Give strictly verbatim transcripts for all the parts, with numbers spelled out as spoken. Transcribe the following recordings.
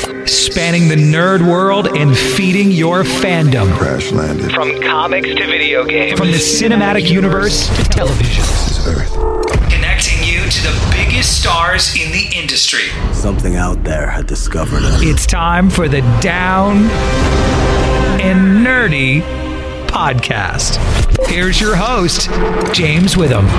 Spanning the nerd world and feeding your fandom. Crash landed. From comics to video games. From the cinematic universe to television. This is Earth. Connecting you to the biggest stars in the industry. Something out there had discovered us. It's time for the Down and Nerdy podcast. Here's your host, James Witham.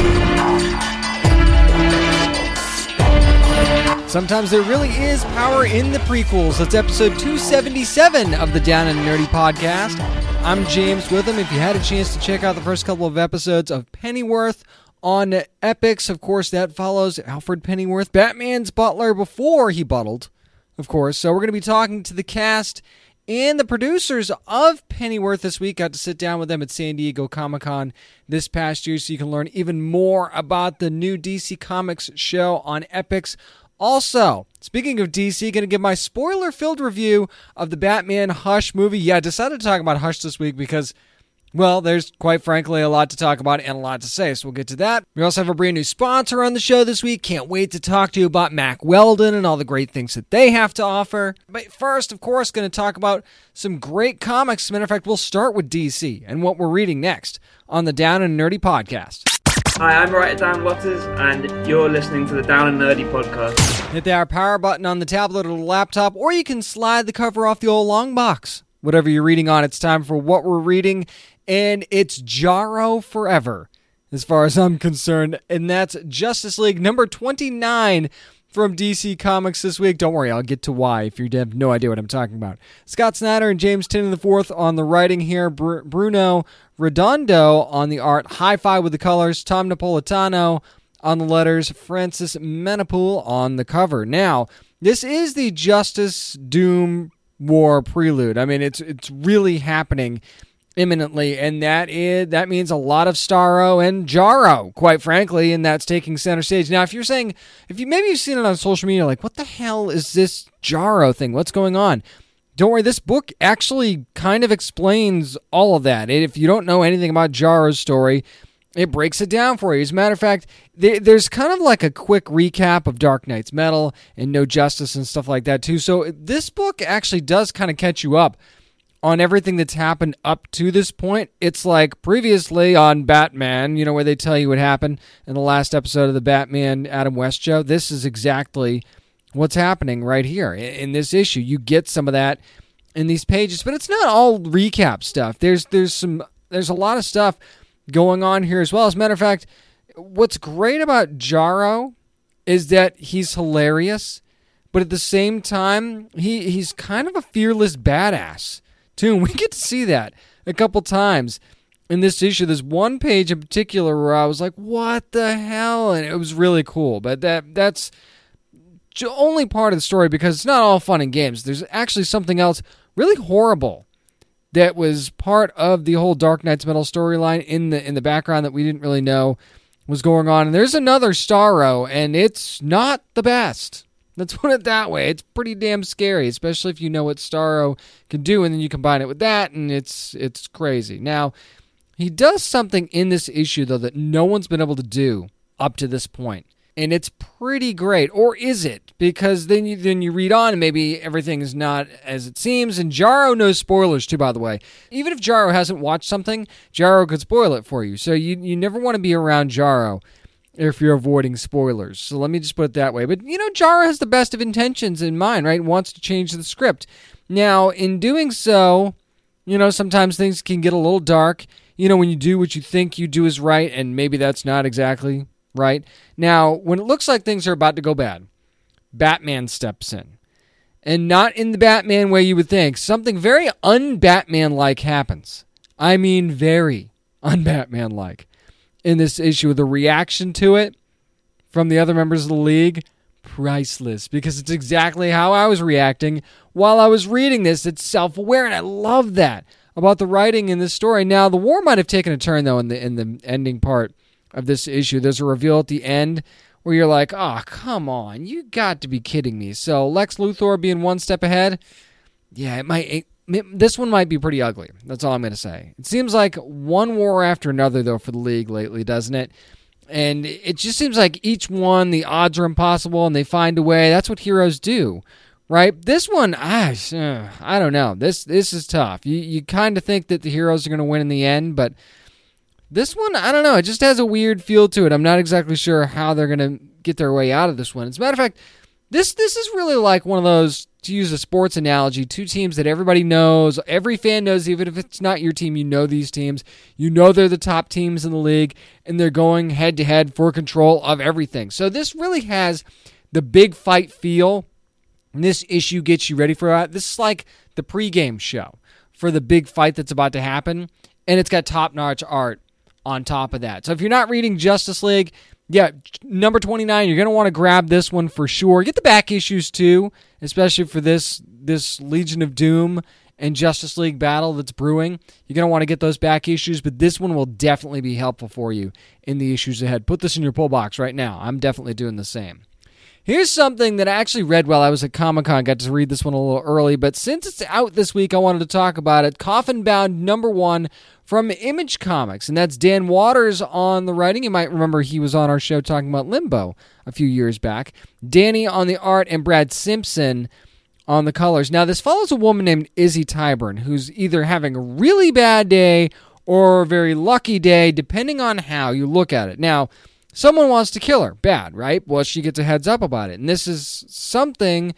Sometimes there really is power in the prequels. That's episode two seventy-seven of the Down and Nerdy podcast. I'm James Witham. If you had a chance to check out the first couple of episodes of Pennyworth on Epix, of course, that follows Alfred Pennyworth, Batman's butler, before he buttled, of course. So we're going to be talking to the cast and the producers of Pennyworth this week. Got to sit down with them at San Diego Comic-Con this past year so you can learn even more about the new D C Comics show on Epix. Also, speaking of D C, going to give my spoiler-filled review of the Batman Hush movie. Yeah, I decided to talk about Hush this week because, well, there's quite frankly a lot to talk about and a lot to say, so we'll get to that. We also have a brand new sponsor on the show this week. Can't wait to talk to you about Mack Weldon and all the great things that they have to offer. But first, of course, going to talk about some great comics. As a matter of fact, we'll start with D C and what we're reading next on the Down and Nerdy podcast. Hi, I'm writer Dan Waters, and you're listening to the Down and Nerdy podcast. Hit that power button on the tablet or the laptop, or you can slide the cover off the old long box. Whatever you're reading on, it's time for what we're reading, and it's Jarro Forever, as far as I'm concerned, and that's Justice League number twenty-nine from D C Comics this week. Don't worry, I'll get to why if you have no idea what I'm talking about. Scott Snyder and James Tynion the fourth on the writing here. Br- Bruno Redondo on the art. Hi-Fi with the colors. Tom Napolitano on the letters. Francis Menapool on the cover. Now, this is the Justice Doom War prelude. I mean, it's it's really happening imminently, and that is that means a lot of Starro and Jarro, quite frankly, and that's taking center stage. Now, if you're saying, if you maybe you've seen it on social media, like, what the hell is this Jarro thing? What's going on? Don't worry, this book actually kind of explains all of that. If you don't know anything about Jarro's story, it breaks it down for you. As a matter of fact, there's kind of like a quick recap of Dark Knight's Metal and No Justice and stuff like that, too. So this book actually does kind of catch you up on everything that's happened up to this point. It's like previously on Batman, you know, where they tell you what happened in the last episode of the Batman Adam West show. This is exactly what's happening right here in this issue. You get some of that in these pages, but it's not all recap stuff. There's there's some there's a lot of stuff going on here as well. As a matter of fact, what's great about Jarro is that he's hilarious, but at the same time, he he's kind of a fearless badass too. And we get to see that a couple times in this issue. There's one page in particular where I was like, what the hell? And it was really cool. But that that's only part of the story because it's not all fun and games. There's actually something else really horrible that was part of the whole Dark Knight's Metal storyline in the in the background that we didn't really know was going on. And there's another Starro, and it's not the best. Let's put it that way. It's pretty damn scary, especially if you know what Starro can do, and then you combine it with that, and it's it's crazy. Now, he does something in this issue, though, that no one's been able to do up to this point. And it's pretty great. Or is it? Because then you then you read on and maybe everything is not as it seems. And Jarro knows spoilers too, by the way. Even if Jarro hasn't watched something, Jarro could spoil it for you. So you, you never want to be around Jarro if you're avoiding spoilers. So let me just put it that way. But, you know, Jarro has the best of intentions in mind, right? Wants to change the script. Now, in doing so, you know, sometimes things can get a little dark. You know, when you do what you think you do is right, and maybe that's not exactly right. Now, when it looks like things are about to go bad, Batman steps in. And not in the Batman way you would think. Something very un-Batman-like happens. I mean very un-Batman-like in this issue. The reaction to it from the other members of the League, priceless. Because it's exactly how I was reacting while I was reading this. It's self-aware, and I love that about the writing in this story. Now, the war might have taken a turn, though, in the in the ending part of this issue. There's a reveal at the end where you're like, oh, come on, you got to be kidding me. So Lex Luthor being one step ahead, yeah, it might. It, it, this one might be pretty ugly. That's all I'm going to say. It seems like one war after another, though, for the League lately, doesn't it? And it just seems like each one, the odds are impossible, and they find a way. That's what heroes do, right? This one, I, uh, I don't know. This this is tough. You you kind of think that the heroes are going to win in the end, but this one, I don't know. It just has a weird feel to it. I'm not exactly sure how they're going to get their way out of this one. As a matter of fact, this this is really like one of those, to use a sports analogy, two teams that everybody knows, every fan knows, even if it's not your team, you know these teams. You know they're the top teams in the league, and they're going head-to-head for control of everything. So this really has the big fight feel, and this issue gets you ready for that. This is like the pregame show for the big fight that's about to happen, and it's got top-notch art on top of that. So if you're not reading Justice League, yeah, number twenty-nine, you're going to want to grab this one for sure. Get the back issues too, especially for this this Legion of Doom and Justice League battle that's brewing. You're going to want to get those back issues, but this one will definitely be helpful for you in the issues ahead. Put this in your pull box right now. I'm definitely doing the same. Here's something that I actually read while I was at Comic-Con. Got to read this one a little early, but since it's out this week, I wanted to talk about it. Coffin Bound number one from Image Comics, and that's Dan Waters on the writing. You might remember he was on our show talking about Limbo a few years back. Danny on the art and Brad Simpson on the colors. Now, this follows a woman named Izzy Tyburn, who's either having a really bad day or a very lucky day, depending on how you look at it. Now, someone wants to kill her. Bad, right? Well, she gets a heads up about it. And this is something,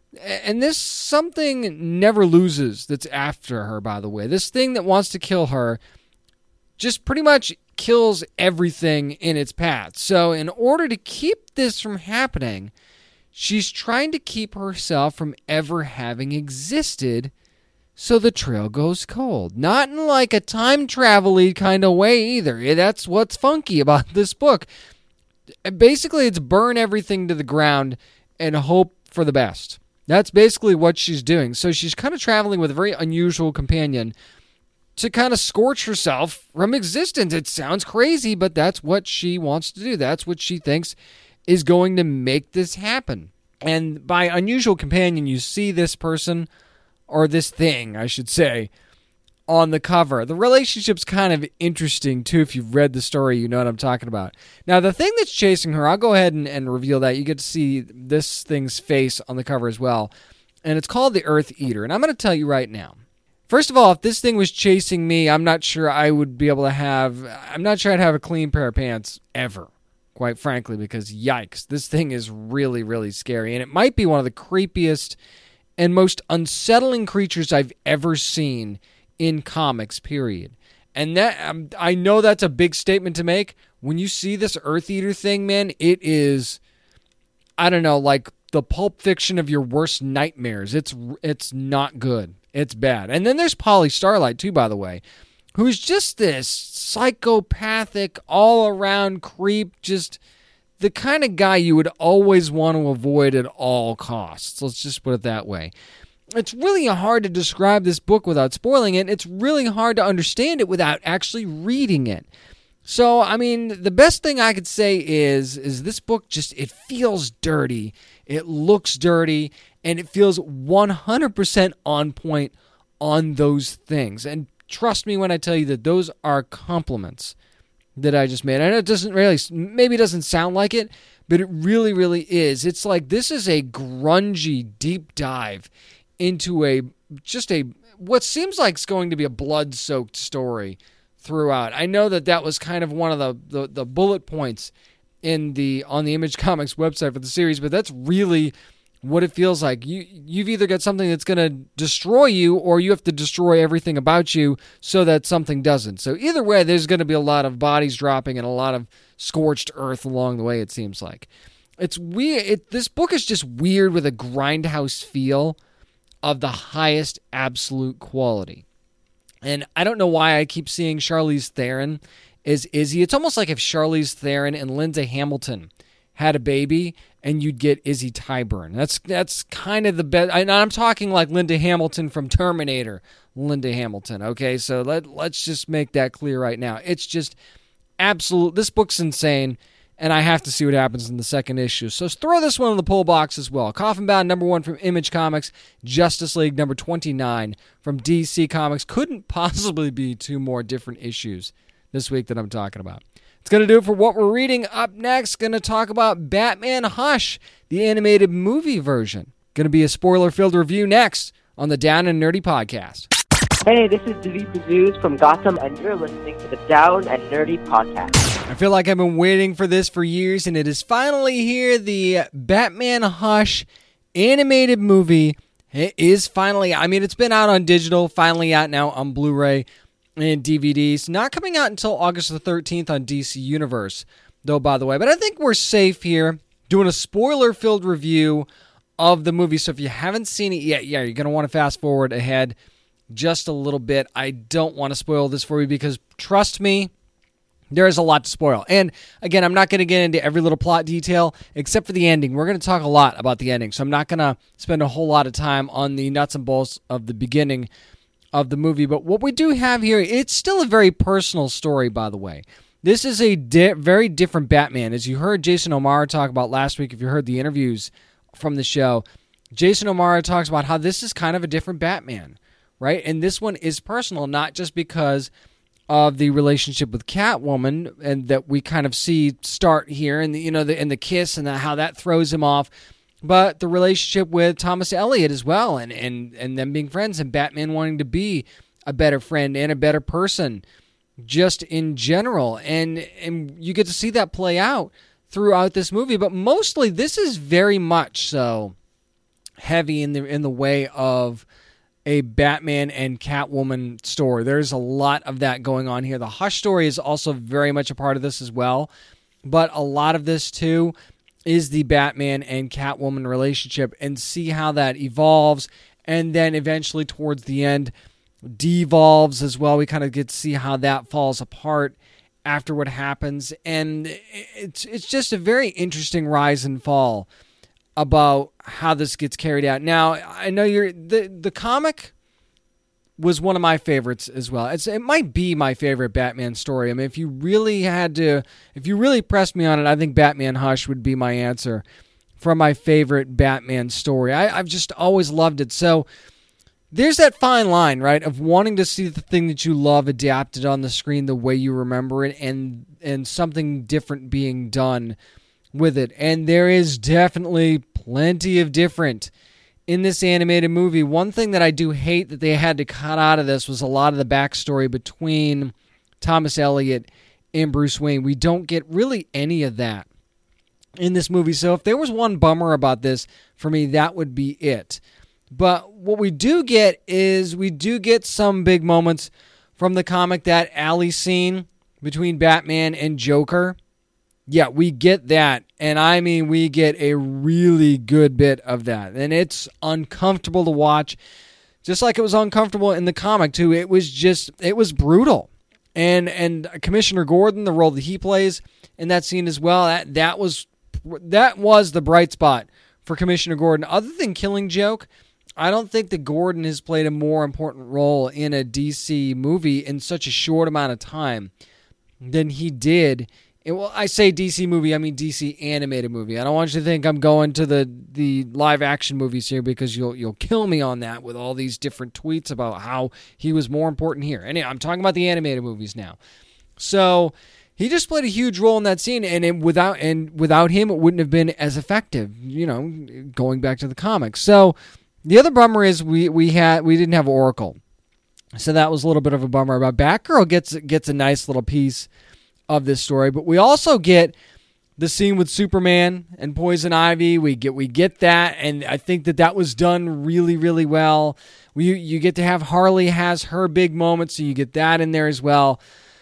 and this something never loses that's after her, by the way. This thing that wants to kill her just pretty much kills everything in its path. So in order to keep this from happening, she's trying to keep herself from ever having existed, so the trail goes cold. Not in like a time travel-y kind of way either. That's what's funky about this book. Basically, it's burn everything to the ground and hope for the best. That's basically what she's doing. So she's kind of traveling with a very unusual companion to kind of scorch herself from existence. It sounds crazy, but that's what she wants to do. That's what she thinks is going to make this happen. And by unusual companion, you see this person, or this thing, I should say, on the cover. The relationship's kind of interesting, too. If you've read the story, you know what I'm talking about. Now, the thing that's chasing her, I'll go ahead and, and reveal that. You get to see this thing's face on the cover as well. And it's called the Earth Eater. And I'm going to tell you right now. First of all, if this thing was chasing me, I'm not sure I would be able to have... I'm not sure I'd have a clean pair of pants ever, quite frankly, because yikes. This thing is really, really scary. And it might be one of the creepiest and most unsettling creatures I've ever seen in comics, period. And that um, I know that's a big statement to make. When you see this Earth Eater thing, man, it is, I don't know, like the Pulp Fiction of your worst nightmares. It's it's not good. It's bad. And then there's Polly Starlight, too, by the way, who's just this psychopathic, all-around creep, just the kind of guy you would always want to avoid at all costs. Let's just put it that way. It's really hard to describe this book without spoiling it. It's really hard to understand it without actually reading it. So, I mean, the best thing I could say is, is this book just, it feels dirty, it looks dirty, and it feels one hundred percent on point on those things. And trust me when I tell you that those are compliments that I just made. I know it doesn't really, maybe it doesn't sound like it, but it really, really is. It's like this is a grungy deep dive into a just a what seems like it's going to be a blood-soaked story throughout. I know that that was kind of one of the, the, the bullet points in the on the Image Comics website for the series, but that's really what it feels like. You you've either got something that's going to destroy you, or you have to destroy everything about you so that something doesn't. So either way, there's going to be a lot of bodies dropping and a lot of scorched earth along the way. It seems like it's weird. It, this book is just weird with a grindhouse feel of the highest absolute quality. And I don't know why I keep seeing Charlize Theron as Izzy. It's almost like if Charlize Theron and Linda Hamilton had a baby and you'd get Izzy Tyburn. That's that's kind of the best. And I'm talking like Linda Hamilton from Terminator. Linda Hamilton, okay? So let, let's just make that clear right now. It's just absolute. This book's insane. And I have to see what happens in the second issue. So throw this one in the pull box as well. Coffin Bound number one from Image Comics. Justice League number twenty-nine from D C Comics. Couldn't possibly be two more different issues this week that I'm talking about. It's going to do it for what we're reading. Up next, going to talk about Batman Hush, the animated movie version. Going to be a spoiler-filled review next on the Down and Nerdy podcast. Hey, this is David Bazuz from Gotham, and you're listening to the Down and Nerdy podcast. I feel like I've been waiting for this for years, and it is finally here. The Batman Hush animated movie is finally, I mean, it's been out on digital, finally out now on Blu-ray and D V Ds. Not coming out until August the thirteenth on D C Universe, though, by the way. But I think we're safe here doing a spoiler-filled review of the movie. So if you haven't seen it yet, yeah, you're going to want to fast forward ahead just a little bit. I don't want to spoil this for you because, trust me, there is a lot to spoil. And again, I'm not going to get into every little plot detail except for the ending. We're going to talk a lot about the ending, so I'm not going to spend a whole lot of time on the nuts and bolts of the beginning of the movie. But what we do have here, it's still a very personal story, by the way. This is a di- very different Batman. As you heard Jason O'Mara talk about last week, if you heard the interviews from the show, Jason O'Mara talks about how this is kind of a different Batman, right? And this one is personal, not just because of the relationship with Catwoman, and that we kind of see start here, and the, you know, the and the kiss, and the, how that throws him off, but the relationship with Thomas Elliot as well, and and and them being friends, and Batman wanting to be a better friend and a better person, just in general, and and you get to see that play out throughout this movie. But mostly, this is very much so heavy in the in the way of a Batman and Catwoman story. There's a lot of that going on here. The Hush story is also very much a part of this as well, but a lot of this too is the Batman and Catwoman relationship, and see how that evolves, and then eventually towards the end devolves as well. We kind of get to see how that falls apart after what happens, and it's it's just a very interesting rise and fall about how this gets carried out. Now, I know you're the the comic was one of my favorites as well. It's it might be my favorite Batman story. I mean, if you really had to, if you really pressed me on it, I think Batman Hush would be my answer for my favorite Batman story. I, I've just always loved it. So there's that fine line, right, of wanting to see the thing that you love adapted on the screen the way you remember it, and and something different being done with it. And there is definitely plenty of different in this animated movie. One thing that I do hate that they had to cut out of this was a lot of the backstory between Thomas Elliot and Bruce Wayne. We don't get really any of that in this movie. So if there was one bummer about this, for me, that would be it. But what we do get is we do get some big moments from the comic. That alley scene between Batman and Joker, yeah, we get that. And I mean, we get a really good bit of that. And it's uncomfortable to watch, just like it was uncomfortable in the comic, too. It was just, it was brutal. And and Commissioner Gordon, the role that he plays in that scene as well, that, that was that was the bright spot for Commissioner Gordon. Other than Killing Joke, I don't think that Gordon has played a more important role in a D C movie in such a short amount of time than he did. And, well, I say D C movie, I mean D C animated movie. I don't want you to think I'm going to the, the live action movies here, because you'll you'll kill me on that with all these different tweets about how he was more important here. Anyway, I'm talking about the animated movies now. So he just played a huge role in that scene, and it, without and without him, it wouldn't have been as effective. You know, going back to the comics. So the other bummer is we we had we didn't have Oracle, so that was a little bit of a bummer. But Batgirl gets gets a nice little piece of this story, but we also get the scene with Superman and Poison Ivy. We get we get that, and I think that that was done really, really well. We you get to have Harley has her big moment, so you get that in there as well.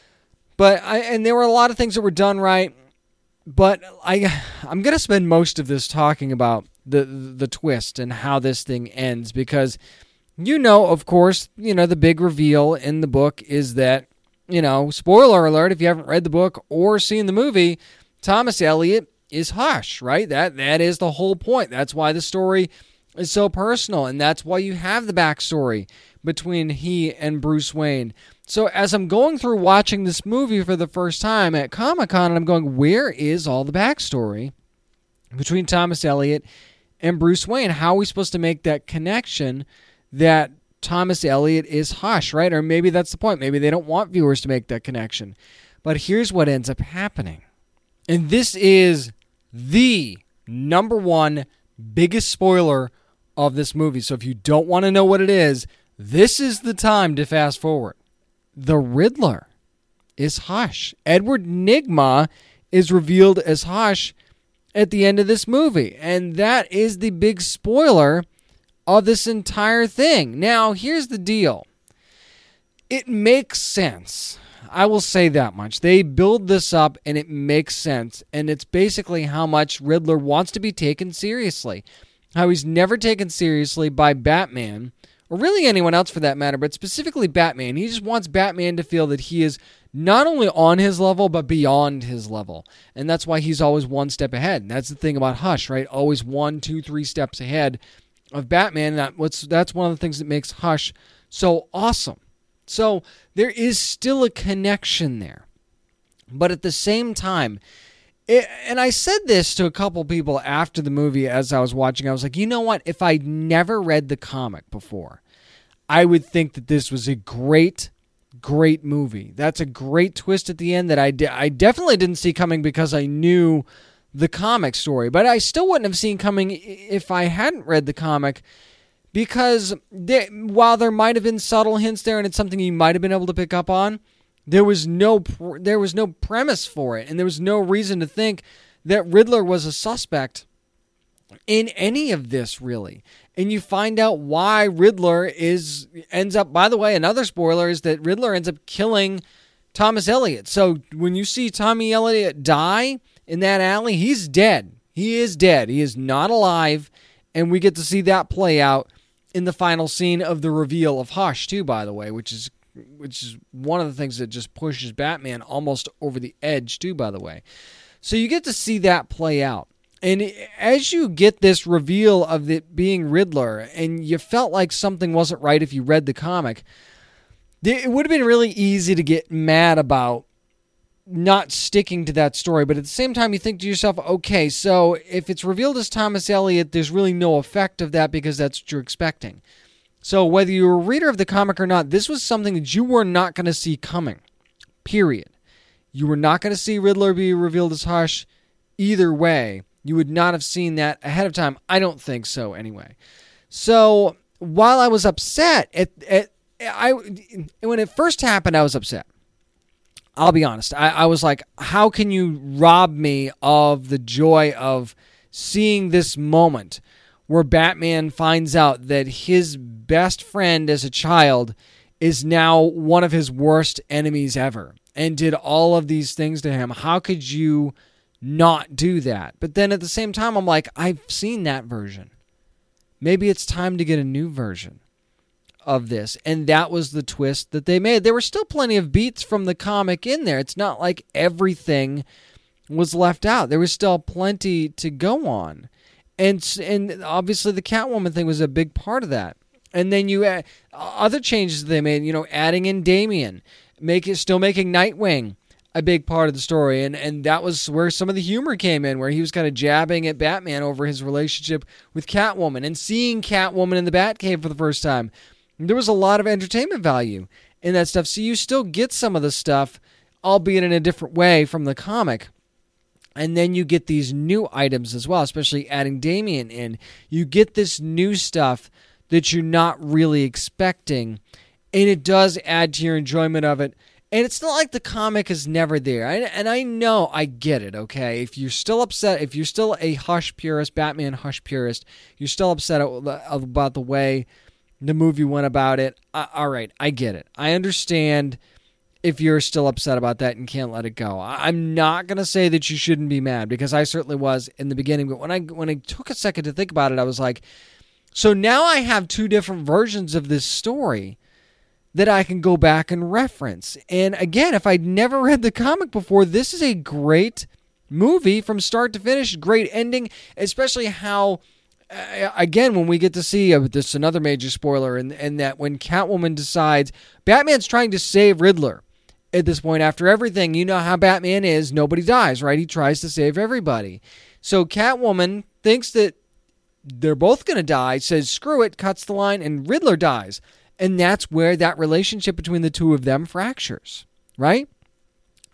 But I and there were a lot of things that were done right. But I I'm gonna spend most of this talking about the the twist and how this thing ends, because you know, of course, you know the big reveal in the book is that, you know, spoiler alert if you haven't read the book or seen the movie, Thomas Elliot is Hush, right? That that is the whole point. That's why the story is so personal, and that's why you have the backstory between he and Bruce Wayne. So as I'm going through watching this movie for the first time at Comic-Con, and I'm going, where is all the backstory between Thomas Elliot and Bruce Wayne? How are we supposed to make that connection that Thomas Elliot is Hush, right? Or maybe that's the point. Maybe they don't want viewers to make that connection. But here's what ends up happening. And this is the number one biggest spoiler of this movie. So if you don't want to know what it is, this is the time to fast forward. The Riddler is Hush. Edward Nygma is revealed as Hush at the end of this movie. And that is the big spoiler of this entire thing. Now, here's the deal. It makes sense. I will say that much. They build this up and it makes sense. And it's basically how much Riddler wants to be taken seriously. How he's never taken seriously by Batman, or really anyone else for that matter, but specifically Batman. He just wants Batman to feel that he is not only on his level, but beyond his level. And that's why he's always one step ahead. And that's the thing about Hush, right? Always one, two, three steps ahead of Batman. That what's that's one of the things that makes Hush so awesome. So there is still a connection there. But at the same time, it, and I said this to a couple people after the movie as I was watching, I was like, you know what? If I'd never read the comic before, I would think that this was a great, great movie. That's a great twist at the end that I, de- I definitely didn't see coming because I knew the comic story. But I still wouldn't have seen coming if I hadn't read the comic, because they, while there might have been subtle hints there and it's something you might have been able to pick up on, there was no pr- there was no premise for it, and there was no reason to think that Riddler was a suspect in any of this, really. And you find out why Riddler is ends up, by the way, another spoiler is that Riddler ends up killing Thomas Elliot. So when you see Tommy Elliot die in that alley, he's dead. He is dead. He is not alive, and we get to see that play out in the final scene of the reveal of Hush, too, by the way, which is which is one of the things that just pushes Batman almost over the edge, too, by the way. So you get to see that play out. And as you get this reveal of it being Riddler, and you felt like something wasn't right if you read the comic, it would have been really easy to get mad about not sticking to that story. But at the same time, you think to yourself, okay, so if it's revealed as Thomas Elliot, there's really no effect of that because that's what you're expecting. So whether you're a reader of the comic or not, this was something that you were not going to see coming, period. You were not going to see Riddler be revealed as Hush either way. You would not have seen that ahead of time. I don't think so anyway. So while I was upset, at, at, I, when it first happened, I was upset. I'll be honest. I, I was like, how can you rob me of the joy of seeing this moment where Batman finds out that his best friend as a child is now one of his worst enemies ever and did all of these things to him? How could you not do that? But then at the same time, I'm like, I've seen that version. Maybe it's time to get a new version of this. And that was the twist that they made. There were still plenty of beats from the comic in there. It's not like everything was left out. There was still plenty to go on. And and obviously the Catwoman thing was a big part of that. And then you add other changes they made, you know, adding in Damian, make it, still making Nightwing a big part of the story. And, and that was where some of the humor came in, where he was kind of jabbing at Batman over his relationship with Catwoman and seeing Catwoman in the Batcave for the first time. There was a lot of entertainment value in that stuff. So you still get some of the stuff, albeit in a different way from the comic. And then you get these new items as well, especially adding Damian in. You get this new stuff that you're not really expecting, and it does add to your enjoyment of it. And it's not like the comic is never there. I, and I know, I get it, okay? If you're still upset, if you're still a Hush purist, Batman Hush purist, you're still upset about the way the movie went about it, uh, all right, I get it. I understand if you're still upset about that and can't let it go. I'm not going to say that you shouldn't be mad, because I certainly was in the beginning. But when I when I took a second to think about it, I was like, so now I have two different versions of this story that I can go back and reference. And again, if I'd never read the comic before, this is a great movie from start to finish. Great ending, especially how, uh, again, when we get to see, uh, this is another major spoiler, and, and that when Catwoman decides, Batman's trying to save Riddler. At this point, after everything, you know how Batman is. Nobody dies, right? He tries to save everybody. So Catwoman thinks that they're both going to die, says, screw it, cuts the line, and Riddler dies. And that's where that relationship between the two of them fractures, right?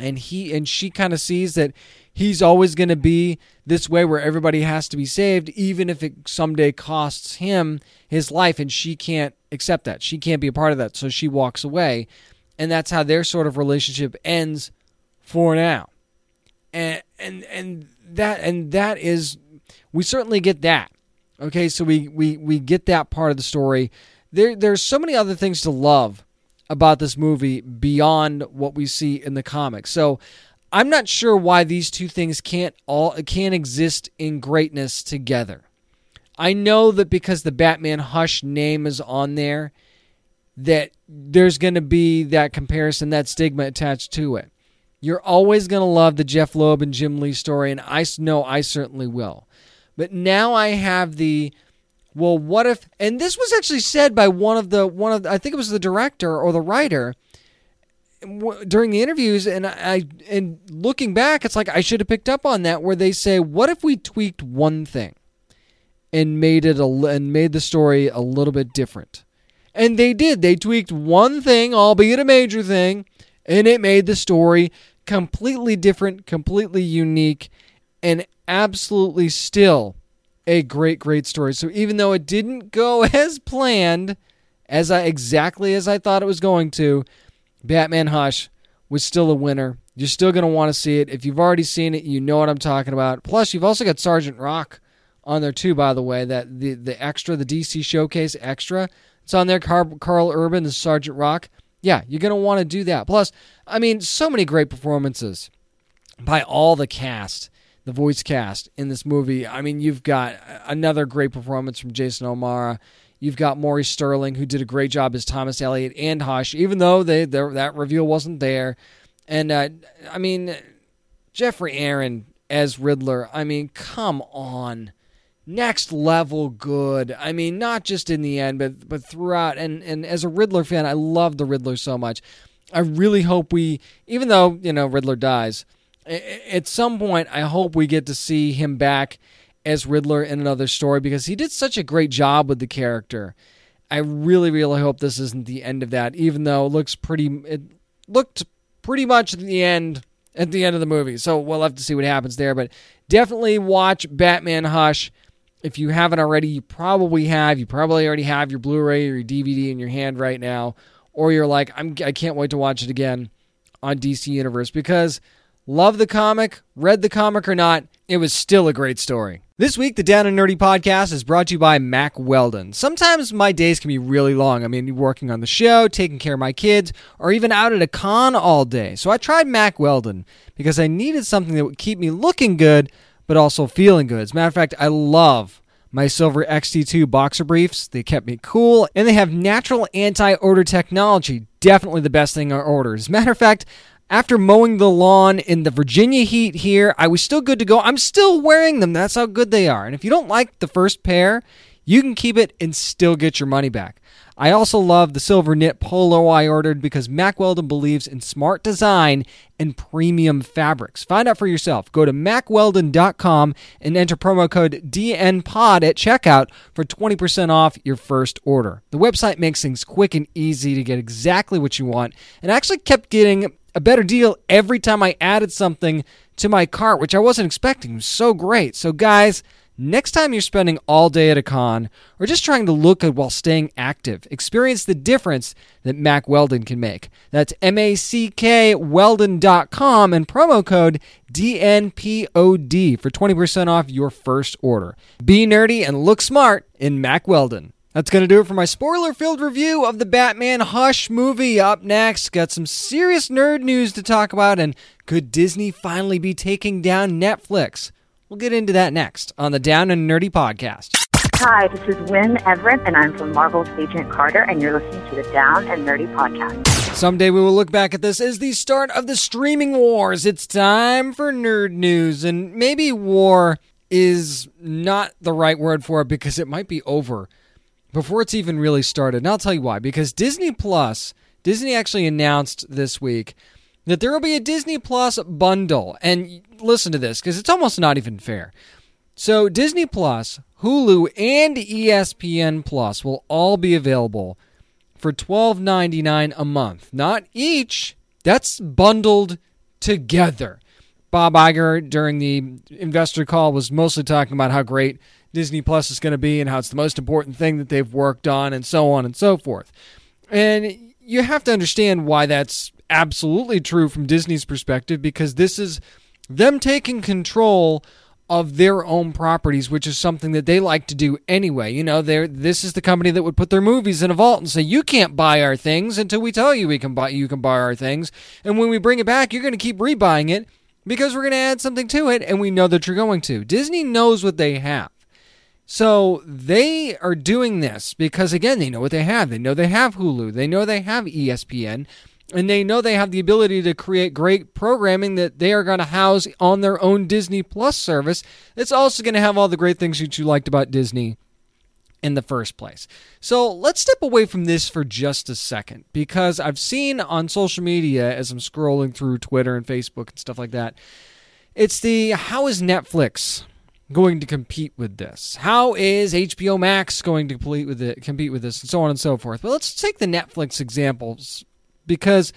And he and she kind of sees that he's always going to be this way where everybody has to be saved, even if it someday costs him his life, and she can't accept that. She can't be a part of that, so she walks away. And that's how their sort of relationship ends for now. And and and that and that is, we certainly get that. Okay, so we we, we get that part of the story. There there's so many other things to love about this movie beyond what we see in the comics. So I'm not sure why these two things can't all can't exist in greatness together. I know that because the Batman Hush name is on there, that there's going to be that comparison, that stigma attached to it. You're always going to love the Jeff Loeb and Jim Lee story, and I know I certainly will. But now I have the, well, what if, and this was actually said by one of the, one of the, I think it was the director or the writer during the interviews, and I, and looking back, it's like I should have picked up on that, where they say, what if we tweaked one thing and made it a, and made the story a little bit different? And they did. They tweaked one thing, albeit a major thing, and it made the story completely different, completely unique, and absolutely still a great, great story. So even though it didn't go as planned, as I exactly as I thought it was going to, Batman Hush was still a winner. You're still going to want to see it. If you've already seen it, you know what I'm talking about. Plus, you've also got Sergeant Rock on there too, by the way. That the, the extra, the D C Showcase extra, it's on there. Carl, Carl Urban as Sergeant Rock. Yeah, you're going to want to do that. Plus, I mean, so many great performances by all the cast, the voice cast in this movie. I mean, you've got another great performance from Jason O'Mara. You've got Maurice Sterling, who did a great job as Thomas Elliott and Hush, even though they, they that reveal wasn't there. And, uh, I mean, Jeffrey Aaron as Riddler, I mean, come on. Next level good. I mean, not just in the end, but but throughout. And, and as a Riddler fan, I love the Riddler so much. I really hope we, even though, you know, Riddler dies, at some point, I hope we get to see him back as Riddler in another story, because he did such a great job with the character. I really, really hope this isn't the end of that, even though it looks pretty, it looked pretty much at the end, at the end of the movie. So we'll have to see what happens there, but definitely watch Batman Hush. If you haven't already, you probably have. You probably already have your Blu-ray or your D V D in your hand right now, or you're like, I'm, I can't wait to watch it again on D C Universe, because love the comic, read the comic or not, it was still a great story. This week, the Down and Nerdy podcast is brought to you by Mack Weldon. Sometimes my days can be really long. I mean, working on the show, taking care of my kids, or even out at a con all day. So I tried Mack Weldon because I needed something that would keep me looking good, but also feeling good. As a matter of fact, I love my silver X T two boxer briefs. They kept me cool, and they have natural anti-odor technology. Definitely the best thing I ordered. As a matter of fact, after mowing the lawn in the Virginia heat here, I was still good to go. I'm still wearing them. That's how good they are. And if you don't like the first pair, you can keep it and still get your money back. I also love the silver knit polo I ordered because Mack Weldon believes in smart design and premium fabrics. Find out for yourself. Go to mack weldon dot com and enter promo code D N pod at checkout for twenty percent off your first order. The website makes things quick and easy to get exactly what you want, and I actually kept getting a better deal every time I added something to my cart, which I wasn't expecting. It was so great. So guys, next time you're spending all day at a con or just trying to look good while staying active, experience the difference that Mack Weldon can make. That's M A C K weldon dot com and promo code D N P O D for twenty percent off your first order. Be nerdy and look smart in Mack Weldon. That's going to do it for my spoiler-filled review of the Batman Hush movie. Up next, got some serious nerd news to talk about, and could Disney finally be taking down Netflix? We'll get into that next on the Down and Nerdy podcast. Hi, this is Wynn Everett, and I'm from Marvel's Agent Carter, and you're listening to the Down and Nerdy podcast. Someday we will look back at this as the start of the streaming wars. It's time for nerd news, and maybe war is not the right word for it because it might be over before it's even really started. And I'll tell you why. Because Disney Plus, Disney actually announced this week that there will be a Disney Plus bundle. And listen to this, because it's almost not even fair. So Disney Plus, Hulu, and E S P N Plus will all be available for twelve ninety-nine a month. Not each. That's bundled together. Bob Iger, during the investor call, was mostly talking about how great Disney Plus is going to be and how it's the most important thing that they've worked on and so on and so forth. And you have to understand why that's absolutely true from Disney's perspective, because this is them taking control of their own properties, which is something that they like to do anyway. You know, they're, this is the company that would put their movies in a vault and say, you can't buy our things until we tell you we can buy, you can buy our things. And when we bring it back, you're going to keep rebuying it because we're going to add something to it, and we know that you're going to. Disney knows what they have. So they are doing this because, again, they know what they have. They know they have Hulu. They know they have E S P N. And they know they have the ability to create great programming that they are going to house on their own Disney Plus service. It's also going to have all the great things that you liked about Disney in the first place. So let's step away from this for just a second, because I've seen on social media as I'm scrolling through Twitter and Facebook and stuff like that, it's the, how is Netflix going to compete with this? How is H B O Max going to compete with it, compete with this, and so on and so forth? But let's take the Netflix examples, because,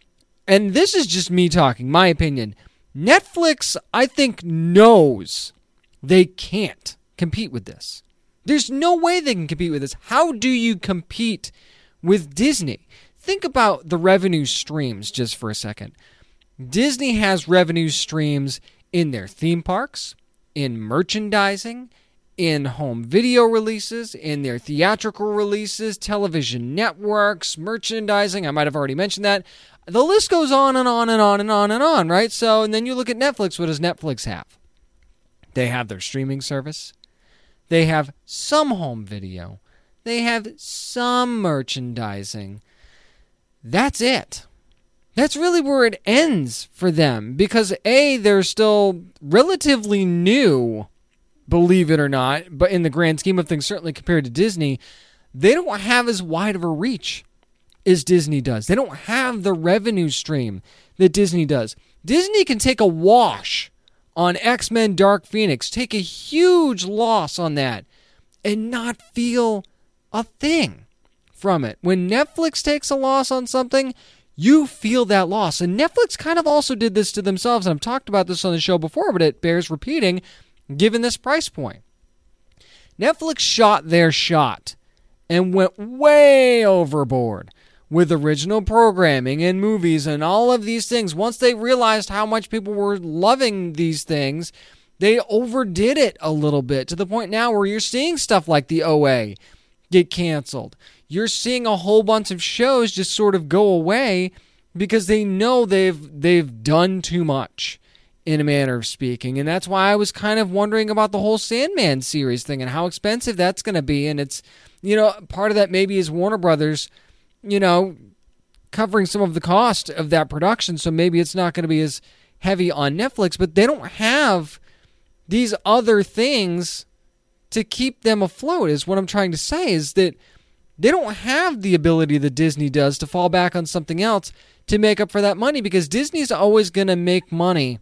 and this is just me talking, my opinion, Netflix, I think, knows they can't compete with this. There's no way they can compete with this. How do you compete with Disney? Think about the revenue streams just for a second. Disney has revenue streams in their theme parks, in merchandising, in home video releases, in their theatrical releases, television networks, merchandising. I might have already mentioned that. The list goes on and on and on and on and on, right? So, and then you look at Netflix. What does Netflix have? They have their streaming service. They have some home video. They have some merchandising. That's it. That's really where it ends for them, because A, they're still relatively new, believe it or not, but in the grand scheme of things, certainly compared to Disney, they don't have as wide of a reach as Disney does. They don't have the revenue stream that Disney does. Disney can take a wash on X-Men Dark Phoenix, take a huge loss on that, and not feel a thing from it. When Netflix takes a loss on something, you feel that loss. And Netflix kind of also did this to themselves, and I've talked about this on the show before, but it bears repeating, given this price point. Netflix shot their shot and went way overboard with original programming and movies and all of these things. Once they realized how much people were loving these things, they overdid it a little bit, to the point now where you're seeing stuff like the O A get canceled. You're seeing a whole bunch of shows just sort of go away because they know they've they've done too much, in a manner of speaking. And that's why I was kind of wondering about the whole Sandman series thing and how expensive that's going to be. And it's, you know, part of that maybe is Warner Brothers, you know, covering some of the cost of that production. So maybe it's not going to be as heavy on Netflix, but they don't have these other things to keep them afloat, is what I'm trying to say, is that they don't have the ability that Disney does to fall back on something else to make up for that money, because Disney's always going to make money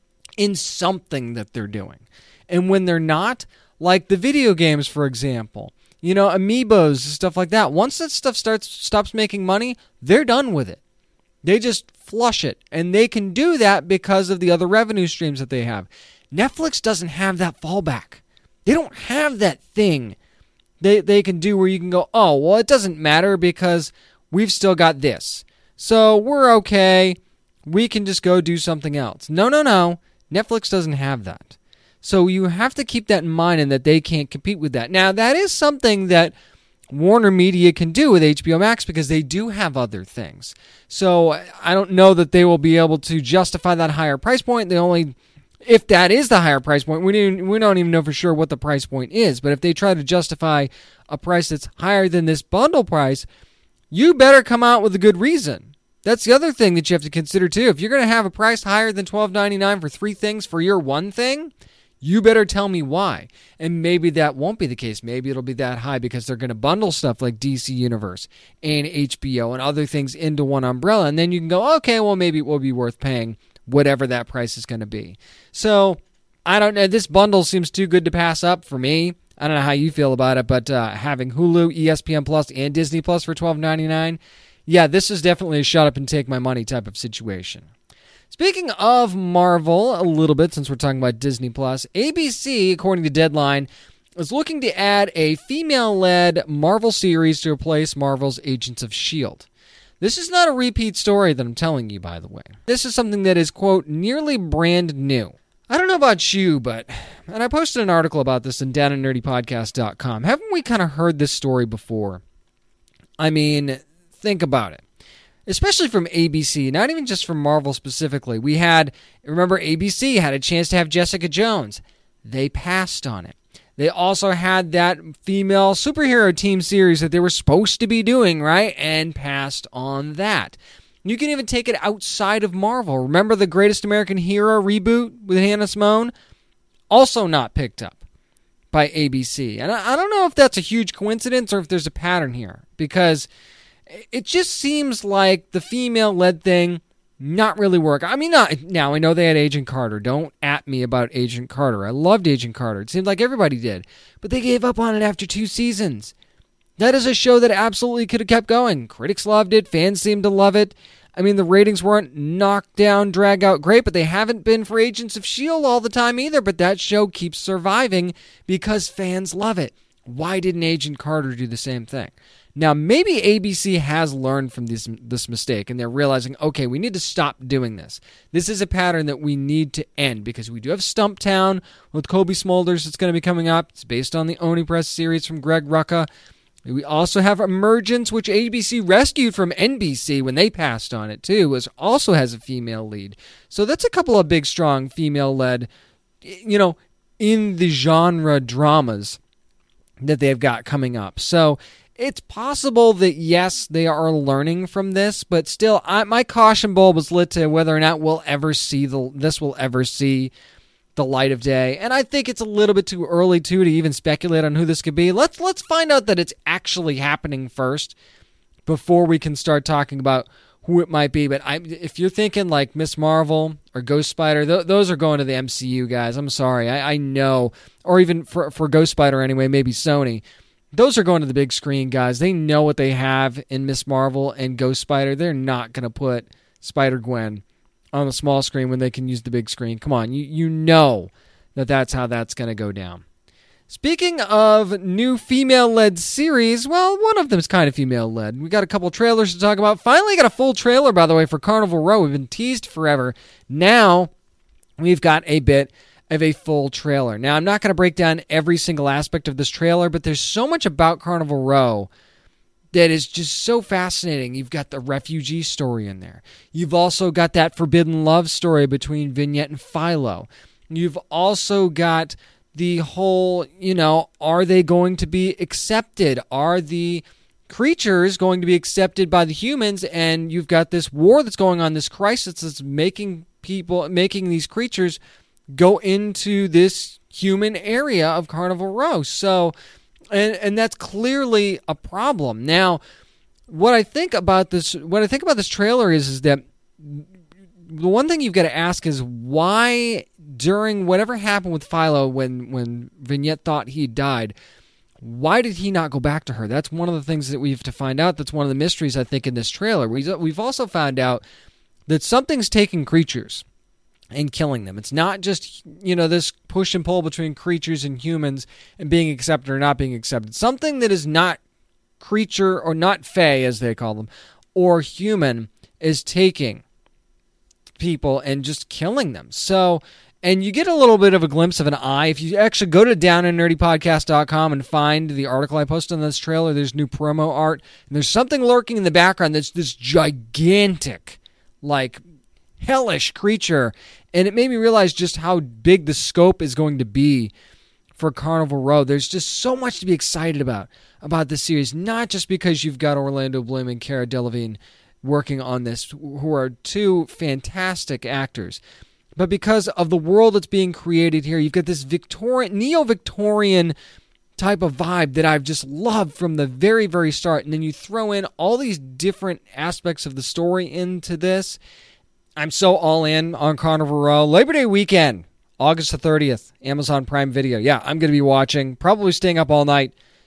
in something that they're doing. And when they're not, like the video games, for example, you know, Amiibos, stuff like that, once that stuff starts stops making money, they're done with it. They just flush it. And they can do that because of the other revenue streams that they have. Netflix doesn't have that fallback. They don't have that thing they they can do where you can go, oh, well, it doesn't matter because we've still got this. So we're okay. We can just go do something else. No, no, no. Netflix doesn't have that. So you have to keep that in mind, and that they can't compete with that. Now, that is something that Warner Media can do with H B O Max, because they do have other things. So I don't know that they will be able to justify that higher price point. They only, if that is the higher price point, we don't, we don't even know for sure what the price point is. But if they try to justify a price that's higher than this bundle price, you better come out with a good reason. That's the other thing that you have to consider too. If you're going to have a price higher than twelve ninety-nine for three things for your one thing, you better tell me why. And maybe that won't be the case. Maybe it'll be that high because they're going to bundle stuff like D C Universe and H B O and other things into one umbrella. And then you can go, okay, well, maybe it will be worth paying whatever that price is going to be. So I don't know. This bundle seems too good to pass up for me. I don't know how you feel about it, but uh, having Hulu, E S P N Plus, and Disney Plus for twelve ninety-nine, yeah, this is definitely a shut up and take my money type of situation. Speaking of Marvel, a little bit, since we're talking about Disney Plus, A B C, according to Deadline, is looking to add a female-led Marvel series to replace Marvel's Agents of S H I E L D. This is not a repeat story that I'm telling you, by the way. This is something that is, quote, nearly brand new. I don't know about you, but, and I posted an article about this in down and nerdy podcast dot com. Haven't we kind of heard this story before? I mean, think about it. Especially from A B C, not even just from Marvel specifically. We had, remember, A B C had a chance to have Jessica Jones. They passed on it. They also had that female superhero team series that they were supposed to be doing, right? And passed on that. You can even take it outside of Marvel. Remember the Greatest American Hero reboot with Hannah Simone? Also not picked up by A B C. And I, I don't know if that's a huge coincidence or if there's a pattern here, because it just seems like the female-led thing not really work. I mean, not, now I know they had Agent Carter. Don't at me about Agent Carter. I loved Agent Carter. It seemed like everybody did. But they gave up on it after two seasons. That is a show that absolutely could have kept going. Critics loved it. Fans seemed to love it. I mean, the ratings weren't knocked down, drag out great, but they haven't been for Agents of S H I E L D all the time either. But that show keeps surviving because fans love it. Why didn't Agent Carter do the same thing? Now, maybe A B C has learned from this, this mistake, and they're realizing, okay, we need to stop doing this. This is a pattern that we need to end, because we do have Stumptown with Kobe Smulders that's going to be coming up. It's based on the Oni Press series from Greg Rucka. We also have Emergence, which A B C rescued from N B C when they passed on it, too, which also has a female lead. So that's a couple of big, strong, female-led, you know, in the genre dramas that they've got coming up. So it's possible that, yes, they are learning from this, but still, I, my caution bulb was lit to whether or not we'll ever see the this will ever see the light of day. And I think it's a little bit too early, too, to even speculate on who this could be. Let's let's find out that it's actually happening first before we can start talking about who it might be. But I, if you're thinking like Miss Marvel or Ghost Spider, th- those are going to the M C U, guys. I'm sorry. I, I know. Or even for, for Ghost Spider anyway, maybe Sony. Those are going to the big screen, guys. They know what they have in Miss Marvel and Ghost Spider. They're not going to put Spider-Gwen on the small screen when they can use the big screen. Come on, you, you know that that's how that's going to go down. Speaking of new female-led series, well, one of them is kind of female-led. We got a couple trailers to talk about. Finally got a full trailer, by the way, for Carnival Row. We've been teased forever. Now we've got a bit of a full trailer. Now, I'm not going to break down every single aspect of this trailer, but there's so much about Carnival Row that is just so fascinating. You've got the refugee story in there. You've also got that forbidden love story between Vignette and Philo. You've also got the whole, you know, are they going to be accepted? Are the creatures going to be accepted by the humans? And you've got this war that's going on, this crisis that's making people, making these creatures go into this human area of Carnival Row. So, and and that's clearly a problem. Now, what I think about this, what I think about this trailer is, is that the one thing you've got to ask is why during whatever happened with Philo when when Vignette thought he died, why did he not go back to her? That's one of the things that we have to find out. That's one of the mysteries, I think, in this trailer. We, we've also found out that something's taking creatures and killing them. It's not just, you know, this push and pull between creatures and humans and being accepted or not being accepted. Something that is not creature or not fae, as they call them, or human is taking people and just killing them. So, and you get a little bit of a glimpse of an eye. If you actually go to down and nerdy podcast dot com and find the article I posted on this trailer, there's new promo art, and there's something lurking in the background that's this gigantic, like, hellish creature, and it made me realize just how big the scope is going to be for Carnival Row. There's just so much to be excited about about this series, not just because you've got Orlando Bloom and Cara Delevingne working on this, who are two fantastic actors, but because of the world that's being created here. You've got this Victorian, neo-Victorian type of vibe that I've just loved from the very, very start, and then you throw in all these different aspects of the story into this. I'm so all in on Carnival Row. Labor Day weekend, August the thirtieth, Amazon Prime Video. Yeah, I'm going to be watching, probably staying up all night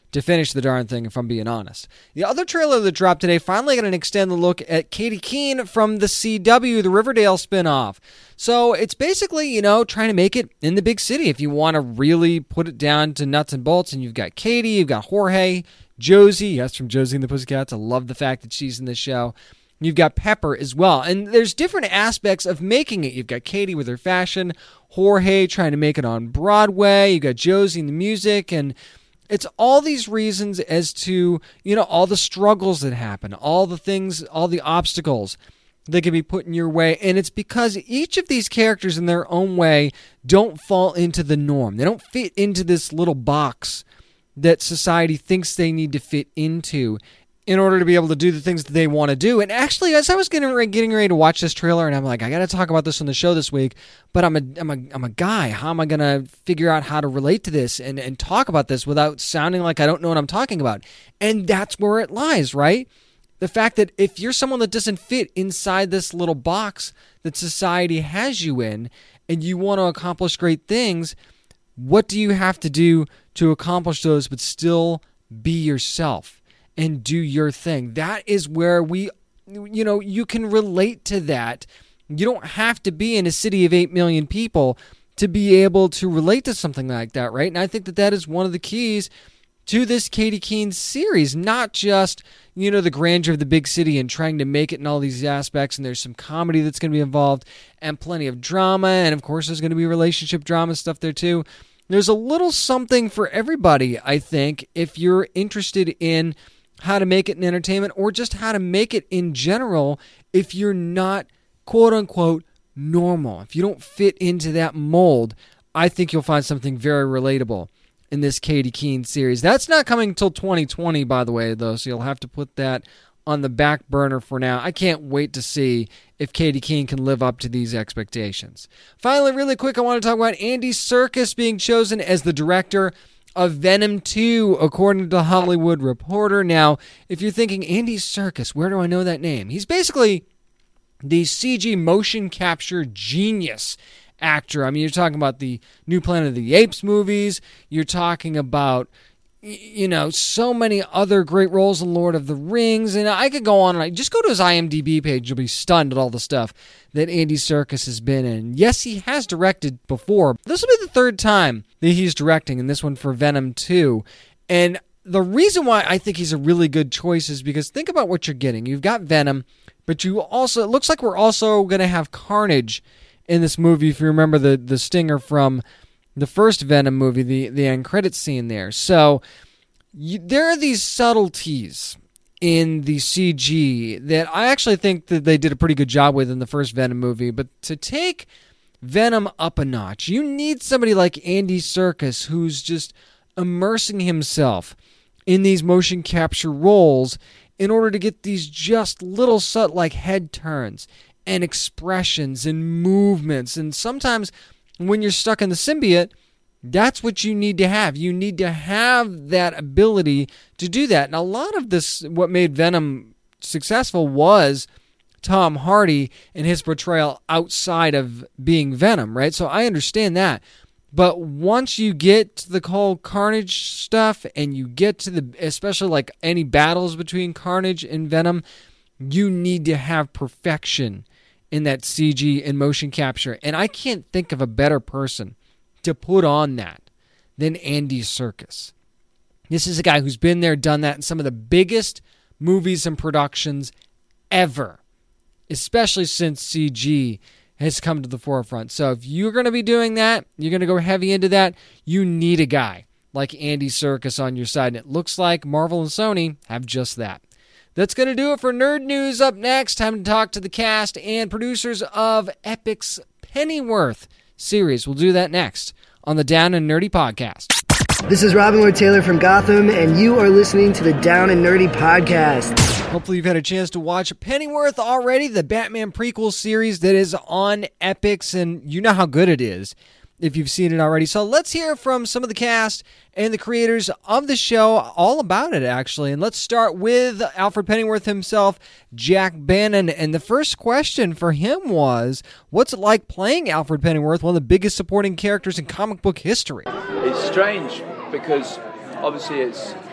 to finish the darn thing, if I'm being honest. The other trailer that dropped today finally got an extended look at Katie Keene from the C W, the Riverdale spinoff. So it's basically, you know, trying to make it in the big city if you want to really put it down to nuts and bolts. And you've got Katie, you've got Jorge, Josie, yes, from Josie and the Pussycats. I love the fact that she's in this show. You've got Pepper as well. And there's different aspects of making it. You've got Katie with her fashion, Jorge trying to make it on Broadway, you've got Josie in the music, and it's all these reasons as to, you know, all the struggles that happen, all the things, all the obstacles that can be put in your way. And it's because each of these characters in their own way don't fall into the norm. They don't fit into this little box that society thinks they need to fit into in order to be able to do the things that they want to do. And actually, as I was getting ready, getting ready to watch this trailer, and I'm like, I got to talk about this on the show this week, but I'm a, I'm a, I'm a guy. How am I going to figure out how to relate to this and, and talk about this without sounding like I don't know what I'm talking about? And that's where it lies, right? The fact that if you're someone that doesn't fit inside this little box that society has you in, and you want to accomplish great things, what do you have to do to accomplish those but still be yourself and do your thing? That is where we, you know, you can relate to that. You don't have to be in a city of eight million people to be able to relate to something like that, right? And I think that that is one of the keys to this Katie Keene series, not just, you know, the grandeur of the big city and trying to make it in all these aspects. And there's some comedy that's going to be involved and plenty of drama. And of course, there's going to be relationship drama stuff there too. There's a little something for everybody, I think, if you're interested in how to make it in entertainment or just how to make it in general if you're not, quote unquote, normal. If you don't fit into that mold, I think you'll find something very relatable in this Katie Keene series. That's not coming until twenty twenty, by the way, though, so you'll have to put that on the back burner for now. I can't wait to see if Katie Keene can live up to these expectations. Finally, really quick, I want to talk about Andy Serkis being chosen as the director of Venom two, according to Hollywood Reporter. Now, if you're thinking, Andy Serkis, where do I know that name? He's basically the C G motion capture genius actor. I mean, you're talking about the new Planet of the Apes movies. You're talking about, you know, so many other great roles in Lord of the Rings. And I could go on and I just go to his IMDb page. You'll be stunned at all the stuff that Andy Serkis has been in. Yes, he has directed before. This will be the third time that he's directing, and this one for Venom two. And the reason why I think he's a really good choice is because think about what you're getting. You've got Venom, but you also, it looks like we're also going to have Carnage in this movie, if you remember the, the stinger from the first Venom movie, the, the end credit scene there. So you, there are these subtleties in the C G that I actually think that they did a pretty good job with in the first Venom movie. But to take Venom up a notch, you need somebody like Andy Serkis who's just immersing himself in these motion capture roles in order to get these just little subtle like head turns and expressions and movements. And sometimes when you're stuck in the symbiote, that's what you need to have. You need to have that ability to do that. And a lot of this, what made Venom successful was Tom Hardy and his portrayal outside of being Venom, right? So I understand that. But once you get to the whole Carnage stuff and you get to the, especially like any battles between Carnage and Venom, you need to have perfection in that C G and motion capture. And I can't think of a better person to put on that than Andy Serkis. This is a guy who's been there, done that in some of the biggest movies and productions ever, especially since C G has come to the forefront. So if you're going to be doing that, you're going to go heavy into that, you need a guy like Andy Serkis on your side. And it looks like Marvel and Sony have just that. That's going to do it for Nerd News. Up next, time to talk to the cast and producers of Epic's Pennyworth series. We'll do that next on the Down and Nerdy Podcast. This is Robin Lord Taylor from Gotham, and you are listening to the Down and Nerdy Podcast. Hopefully you've had a chance to watch Pennyworth already, the Batman prequel series that is on Epix, and you know how good it is if you've seen it already. So let's hear from some of the cast and the creators of the show all about it, actually. And let's start with Alfred Pennyworth himself, Jack Bannon. And the first question for him was, what's it like playing Alfred Pennyworth, one of the biggest supporting characters in comic book history? It's strange because obviously it's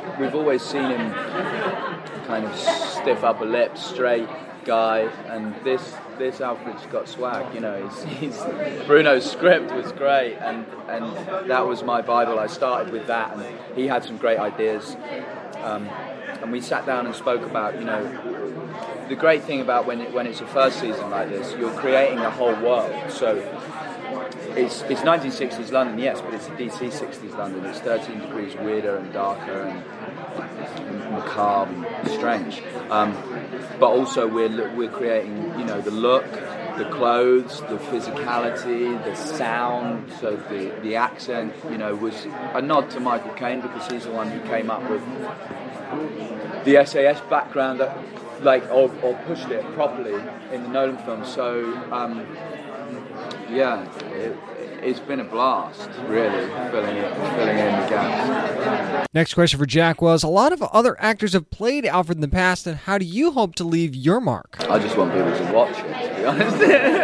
we've always seen him kind of stiff upper lip, straight guy, and this this Alfred's got swag. You know, he's, he's Bruno's script was great, and and that was my Bible. I started with that, and he had some great ideas, um, and we sat down and spoke about, you know, the great thing about when it, when it's a first season like this, you're creating a whole world. So it's it's nineteen sixties London, yes, but it's a D C sixties London. It's thirteen degrees weirder and darker and, and macabre and strange. Um, but also we're we're creating, you know, the look, the clothes, the physicality, the sound. So the the accent, you know, was a nod to Michael Caine, because he's the one who came up with the S A S background that, like, or, or pushed it properly in the Nolan film. So um, yeah, it, it's been a blast, really, filling it, filling in the gaps. Next question for Jack was, a lot of other actors have played Alfred in the past, and how do you hope to leave your mark? I just want people to watch it, to be honest.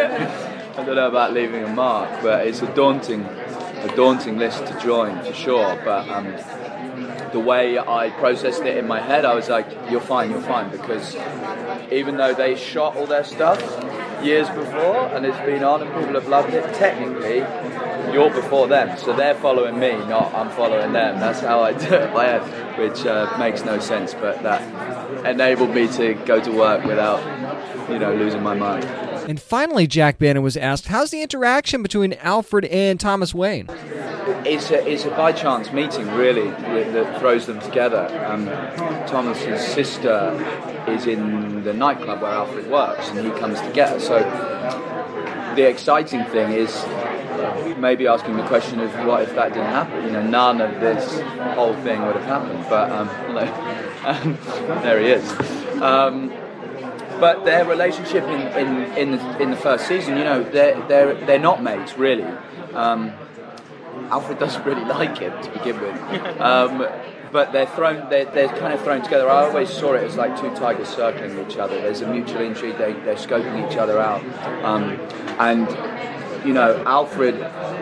I don't know about leaving a mark, but it's a daunting, a daunting list to join, for sure. But um, the way I processed it in my head, I was like, you're fine, you're fine, because even though they shot all their stuff years before and it's been on and people have loved it, technically you're before them, so they're following me, not I'm following them. That's how I do it in my head, which uh, makes no sense, but that enabled me to go to work without, you know, losing my mind. And finally, Jack Bannon was asked, how's the interaction between Alfred and Thomas Wayne? It's a, it's a by chance meeting, really, that throws them together. Um, Thomas's sister is in the nightclub where Alfred works, and he comes to get her. So the exciting thing is maybe asking the question of what if that didn't happen? You know, none of this whole thing would have happened. But um, um, there he is. Um, but their relationship in, in, in, the, in the first season, you know, they're they're they're not mates, really. Um, Alfred doesn't really like him to begin with, um, but they're thrown. They're, they're kind of thrown together. I always saw it as like two tigers circling each other. There's a mutual intrigue. They, they're scoping each other out, um, and you know, Alfred.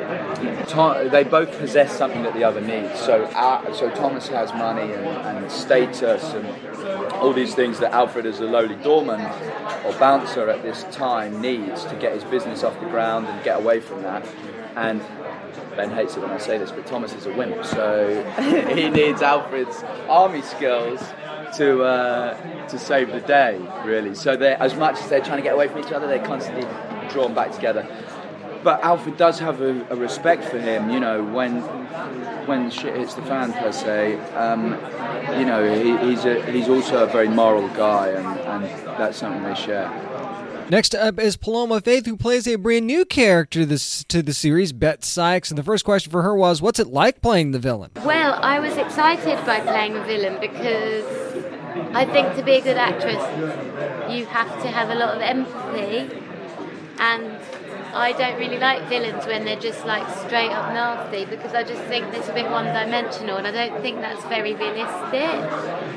Tom, they both possess something that the other needs. So, uh, so Thomas has money and, and status and all these things that Alfred, as a lowly doorman or bouncer at this time, needs to get his business off the ground and get away from that. And Ben hates it when I say this, but Thomas is a wimp, so he needs Alfred's army skills to uh, to save the day, really. So they're, as much as they're trying to get away from each other, they're constantly drawn back together. But Alfred does have a, a respect for him, you know, when when shit hits the fan, per se. Um, you know, he, he's a, he's also a very moral guy, and, and that's something they share. Next up is Paloma Faith, who plays a brand new character this, to the series, Bette Sykes. And the first question for her was, what's it like playing the villain? Well, I was excited by playing the villain because I think to be a good actress, you have to have a lot of empathy. And I don't really like villains when they're just like straight up nasty, because I just think it's a bit one-dimensional, and I don't think that's very realistic.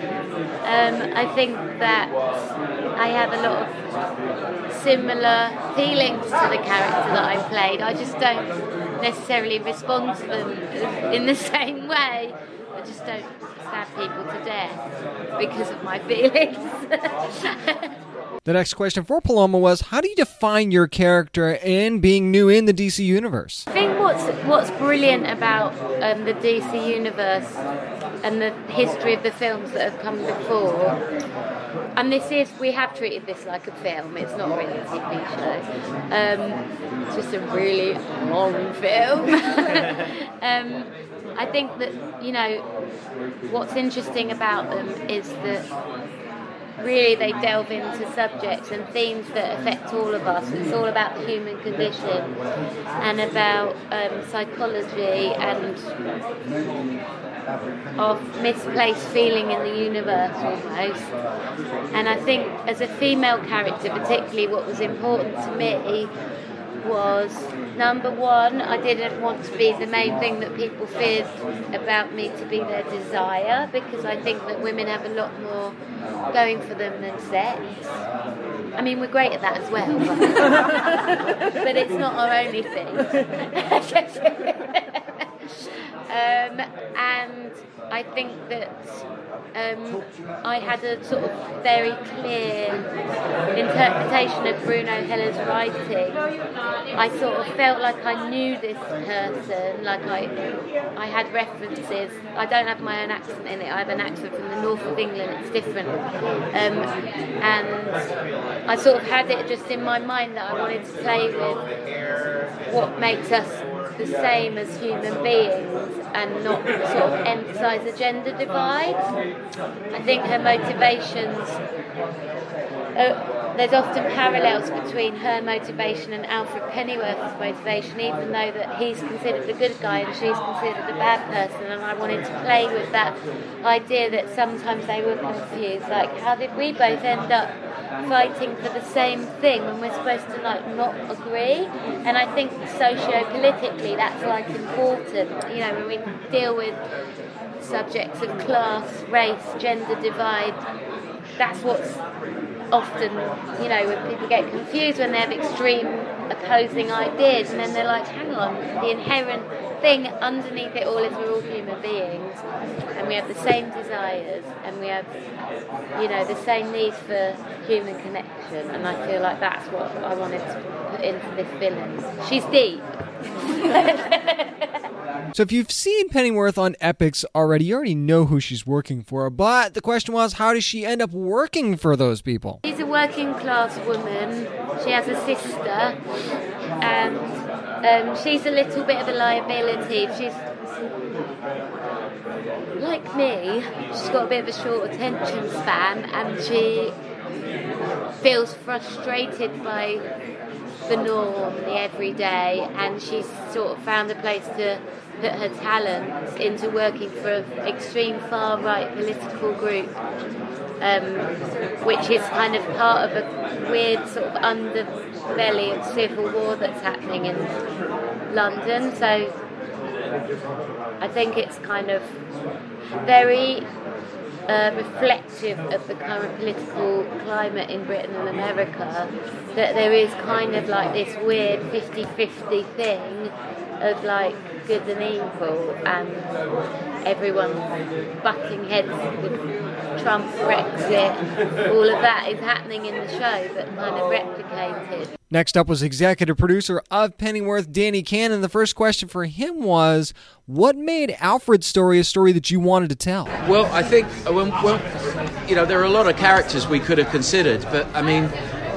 Um, I think that I have a lot of similar feelings to the character that I played. I just don't necessarily respond to them in the same way. I just don't stab people to death because of my feelings. The next question for Paloma was, how do you define your character and being new in the D C universe? I think what's what's brilliant about um, the D C universe and the history of the films that have come before, and this is, we have treated this like a film, it's not really a T V show, um, it's just a really long film. um, I think that, you know, what's interesting about them is that really they delve into subjects and themes that affect all of us. It's all about the human condition and about um, psychology and of misplaced feeling in the universe almost. And I think as a female character particularly, what was important to me was, number one, I didn't want to be the main thing that people feared about me to be their desire, because I think that women have a lot more going for them than sex. I mean, we're great at that as well, but, but it's not our only thing. um, and I think that um, I had a sort of very clear interpretation of Bruno Heller's writing. I sort of felt like I knew this person, like I I had references. I don't have my own accent in it. I have an accent from the north of England. It's different. Um, and I sort of had it just in my mind that I wanted to play with what makes us the same as human beings and not sort of emphasise the gender divide. I think her motivations, uh, there's often parallels between her motivation and Alfred Pennyworth's motivation, even though that he's considered the good guy and she's considered the bad person, and I wanted to play with that idea that sometimes they were confused, like how did we both end up fighting for the same thing when we're supposed to like not agree? And I think socio-politically that's like important, you know, when we deal with subjects of class, race, gender divide. That's what's often, you know, when people get confused when they have extreme opposing ideas, and then they're like, hang on, the inherent thing underneath it all is we're all human beings and we have the same desires and we have, you know, the same need for human connection, and I feel like that's what I wanted to put into this villain. She's deep. So if you've seen Pennyworth on Epix already, you already know who she's working for, but the question was, how does she end up working for those people? She's a working class woman. She has a sister, and um, she's a little bit of a liability. She's like me, she's got a bit of a short attention span, and she feels frustrated by the norm, the everyday, and she's sort of found a place to put her talents into working for an extreme far-right political group, um, which is kind of part of a weird sort of underbelly of civil war that's happening in London. So I think it's kind of very Uh, reflective of the current political climate in Britain and America, that there is kind of like this weird fifty-fifty thing of like good and evil, and everyone butting heads with Trump, Brexit, all of that is happening in the show but kind of replicated. Next up was executive producer of Pennyworth, Danny Cannon. The first question for him was, what made Alfred's story a story that you wanted to tell? Well, I think, when, well, you know, there are a lot of characters we could have considered, but, I mean,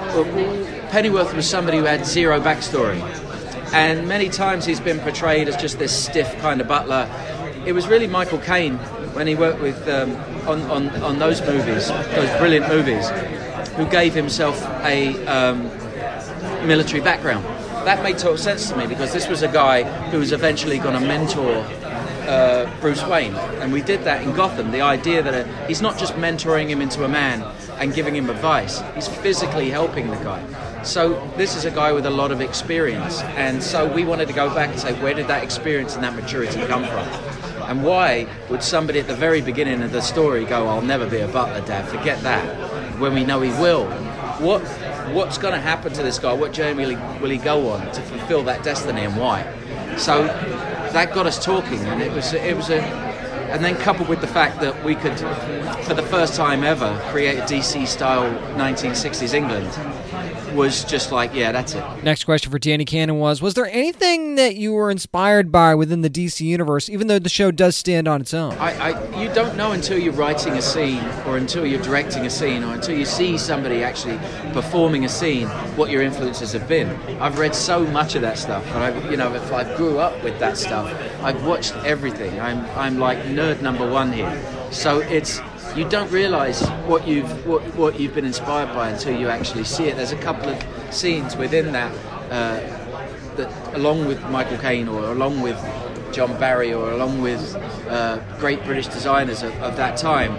Pennyworth was somebody who had zero backstory. And many times he's been portrayed as just this stiff kind of butler. It was really Michael Caine, when he worked with um, on, on, on those movies, those brilliant movies, who gave himself a um, military background. That made total sense to me, because this was a guy who was eventually going to mentor uh, Bruce Wayne, and we did that in Gotham. The idea that a, he's not just mentoring him into a man and giving him advice, he's physically helping the guy. So this is a guy with a lot of experience, and so we wanted to go back and say, where did that experience and that maturity come from? And why would somebody at the very beginning of the story go, I'll never be a butler, Dad, forget that, when we know he will? What What's going to happen to this guy? What journey will he, will he go on to fulfill that destiny, and why? So that got us talking, and it was it was a, and then coupled with the fact that we could, for the first time ever, create a D C-style nineteen sixties England, was just like, yeah, that's it. Next question for Danny Cannon was, was there anything that you were inspired by within the D C universe, even though the show does stand on its own? I, I, you don't know until you're writing a scene, or until you're directing a scene, or until you see somebody actually performing a scene, what your influences have been. I've read so much of that stuff, and I, you know, if I grew up with that stuff, I've watched everything. I'm, I'm like nerd number one here. So it's, you don't realise what you've what, what you've been inspired by until you actually see it. There's a couple of scenes within that uh, that, along with Michael Caine, or along with John Barry, or along with uh, great British designers of, of that time,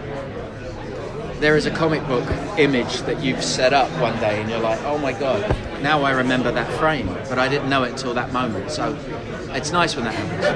there is a comic book image that you've set up one day, and you're like, oh my god, now I remember that frame, but I didn't know it until that moment. So it's nice when that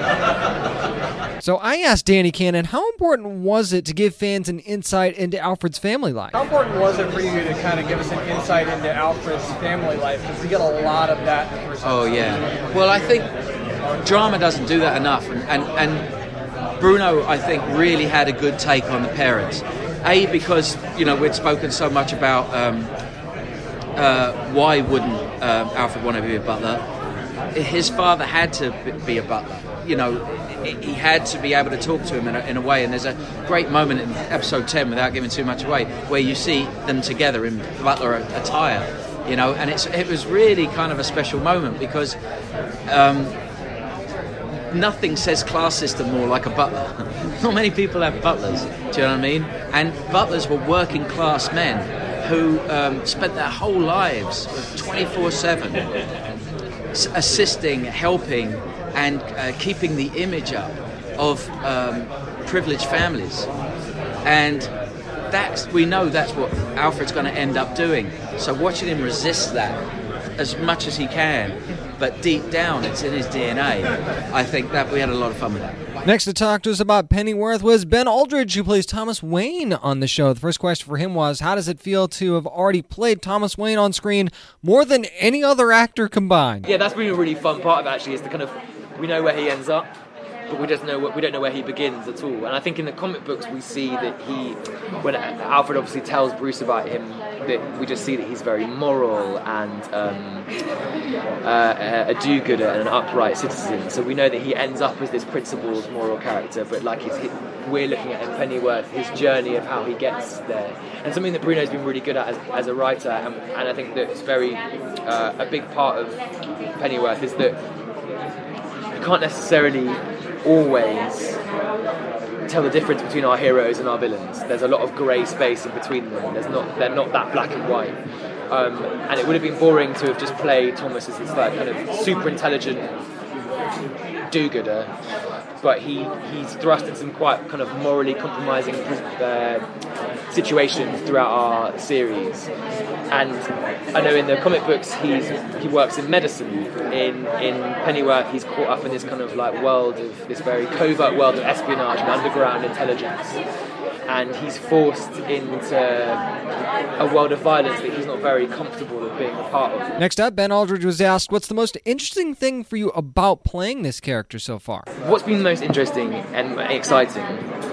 happens. So I asked Danny Cannon, how important was it to give fans an insight into Alfred's family life? How important was it for you to kind of give us an insight into Alfred's family life? Because we get a lot of that in the first Oh, episode. yeah. Well, I think drama doesn't do that enough. And, and, and Bruno, I think, really had a good take on the parents. A, because, you know, we'd spoken so much about um, uh, why wouldn't uh, Alfred want to be a butler. His father had to be a butler. You know, he had to be able to talk to him in a, in a way. And there's a great moment in episode ten, without giving too much away, where you see them together in butler attire. You know, and it's it was really kind of a special moment because um, nothing says class system more like a butler. Not many people have butlers. Do you know what I mean? And butlers were working class men who um, spent their whole lives twenty-four seven assisting, helping, and uh, keeping the image up of um, privileged families. And that's, we know that's what Alfred's going to end up doing. So watching him resist that as much as he can, but deep down it's in his D N A, I think that we had a lot of fun with that. Next to talk to us about Pennyworth was Ben Aldridge, who plays Thomas Wayne on the show. The first question for him was, how does it feel to have already played Thomas Wayne on screen more than any other actor combined? Yeah, that's been a really fun part of it, actually, is the kind of, we know where he ends up, but we just know we don't know where he begins at all. And I think in the comic books we see that he, when Alfred obviously tells Bruce about him, that we just see that he's very moral and um, uh, a do-gooder and an upright citizen. So we know that he ends up as this principled, moral character. But like he's, we're looking at in Pennyworth his journey of how he gets there, and something that Bruno's been really good at as, as a writer, and, and I think that it's very uh, a big part of Pennyworth is that you can't necessarily always tell the difference between our heroes and our villains. There's a lot of grey space in between them. There's not, they're not that black and white. Um, and it would have been boring to have just played Thomas as this like kind of super intelligent do-gooder, but he, he's thrust in some quite kind of morally compromising uh, situations throughout our series. And I know in the comic books he's he works in medicine. In in Pennyworth he's caught up in this kind of like world of this very covert world of espionage and underground intelligence. And he's forced into a world of violence that he's not very comfortable with being a part of. Next up, Ben Aldridge was asked, what's the most interesting thing for you about playing this character so far? What's been the most interesting and exciting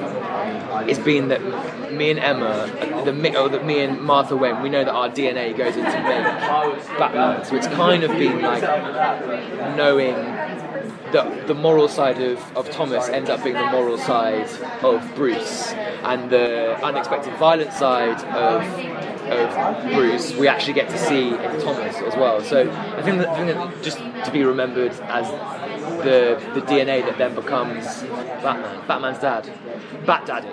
is being that me and Emma, the, or that me and Martha Wayne, we know that our D N A goes into being Batman. So it's kind of been like knowing that the moral side of, of Thomas ends up being the moral side of Bruce, and the unexpected violent side of of Bruce we actually get to see in Thomas as well. So I think that, I think that just to be remembered as the the D N A that then becomes Batman, Batman's dad, Bat Daddy.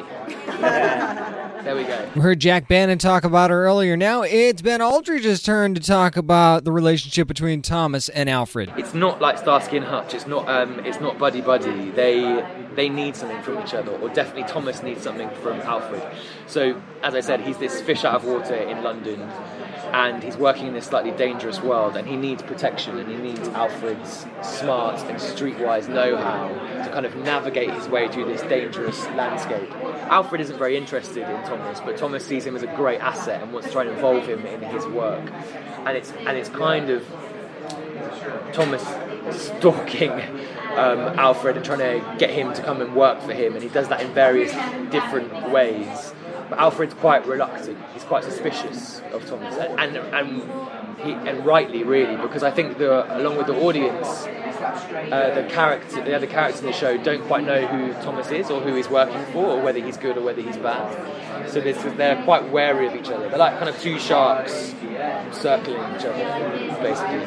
There we go. We heard Jack Bannon talk about her earlier. Now it's Ben Aldridge's turn to talk about the relationship between Thomas and Alfred. It's not like Starsky and Hutch. It's not. Um, it's not buddy buddy. They they need something from each other, or definitely Thomas needs something from Alfred. So as I said, he's this fish out of water in London, and he's working in this slightly dangerous world, and he needs protection, and he needs Alfred's smart and streetwise know-how to kind of navigate his way through this dangerous landscape. Alfred isn't very interested in Thomas, but Thomas sees him as a great asset and wants to try and involve him in his work. And it's and it's kind of Thomas stalking um, Alfred and trying to get him to come and work for him, and he does that in various different ways. But Alfred's quite reluctant. He's quite suspicious of Thomas, and and and, he, and rightly, really, because I think the along with the audience, uh, the character, the other characters in the show don't quite know who Thomas is or who he's working for, or whether he's good or whether he's bad. So they're quite wary of each other. They're like kind of two sharks circling each other, basically.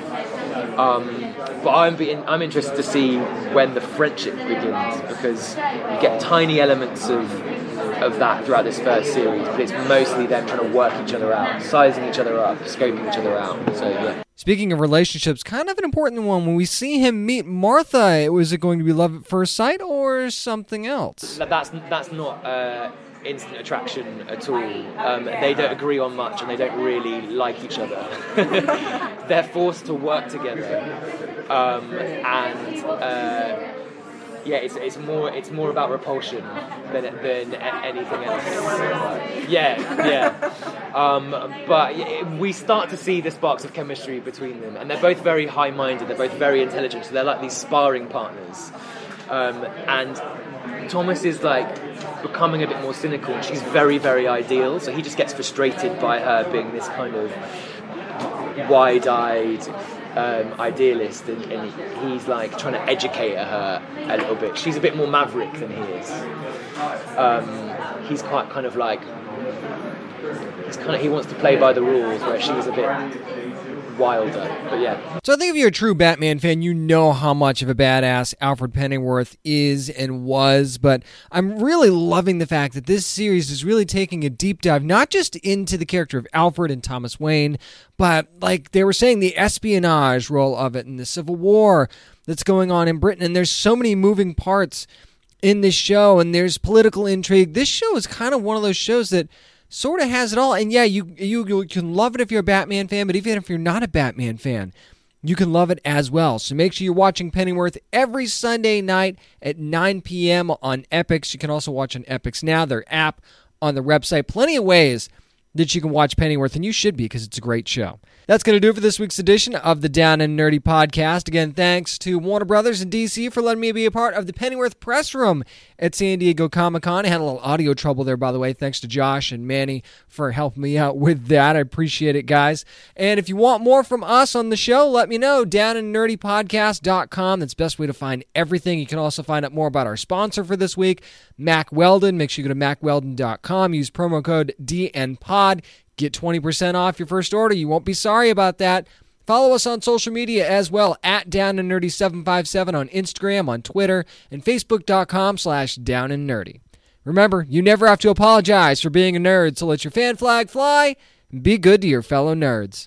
Um, but I'm being, I'm interested to see when the friendship begins, because you get tiny elements of. of that throughout this first series, but it's mostly them trying to work each other out, sizing each other up, scoping each other out. So yeah. Speaking of relationships, kind of an important one. When we see him meet Martha, was it going to be love at first sight or something else? That's that's not uh, instant attraction at all. Um, they don't agree on much, and they don't really like each other. They're forced to work together, um, and. Uh, Yeah, it's it's more it's more about repulsion than than anything else. Yeah, yeah. Um, but we start to see the sparks of chemistry between them, and they're both very high-minded. They're both very intelligent. So they're like these sparring partners. Um, and Thomas is like becoming a bit more cynical, and she's very, very ideal. So he just gets frustrated by her being this kind of wide-eyed um, idealist, and, and he's like trying to educate her a little bit. She's a bit more maverick than he is. Um, he's quite kind of like he's kind of he wants to play by the rules, where she was a bit wilder. But yeah. So I think if you're a true Batman fan, you know how much of a badass Alfred Pennyworth is and was, but I'm really loving the fact that this series is really taking a deep dive, not just into the character of Alfred and Thomas Wayne, but like they were saying, the espionage role of it and the Civil War that's going on in Britain. And there's so many moving parts in this show, and there's political intrigue. This show is kind of one of those shows that sort of has it all. And yeah, you, you you can love it if you're a Batman fan, but even if you're not a Batman fan, you can love it as well. So make sure you're watching Pennyworth every Sunday night at nine p.m. on Epix. You can also watch on Epix Now, their app, on the website. Plenty of ways that you can watch Pennyworth, and you should be, because it's a great show. That's going to do it for this week's edition of the Down and Nerdy Podcast. Again, thanks to Warner Brothers and D C for letting me be a part of the Pennyworth press room at San Diego Comic-Con. I had a little audio trouble there, by the way. Thanks to Josh and Manny for helping me out with that. I appreciate it, guys. And if you want more from us on the show, let me know. down and nerdy podcast dot com. That's the best way to find everything. You can also find out more about our sponsor for this week, Mack Weldon. Make sure you go to mack weldon dot com. Use promo code D N pod. Get twenty percent off your first order. You won't be sorry about that. Follow us on social media as well, at Down and Nerdy seven five seven on Instagram, on Twitter, and facebook dot com slash Down and Nerdy. Remember, you never have to apologize for being a nerd, so let your fan flag fly and be good to your fellow nerds.